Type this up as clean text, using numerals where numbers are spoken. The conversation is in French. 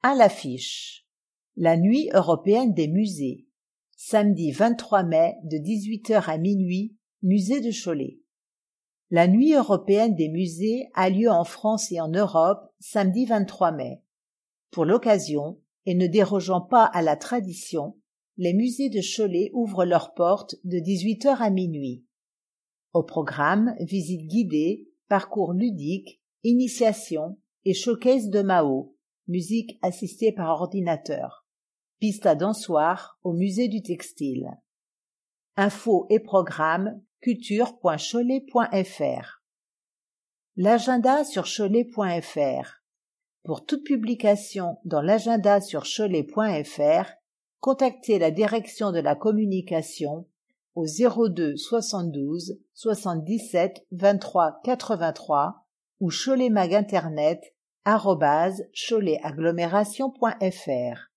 À l'affiche, la Nuit européenne des musées, samedi 23 mai de 18h à minuit, musée de Cholet. La Nuit européenne des musées a lieu en France et en Europe samedi 23 mai. Pour l'occasion, et ne dérogeant pas à la tradition, les musées de Cholet ouvrent leurs portes de 18h à minuit. Au programme, visite guidée, parcours ludique, initiation et showcase de Mao, musique assistée par ordinateur. Piste à dansoir au musée du textile. Infos et programmes culture.cholet.fr. L'agenda sur cholet.fr. Pour toute publication dans l'agenda sur cholet.fr, contactez la direction de la communication au 02 72 77 23 83 ou choletmaginternet @choletagglomération.fr.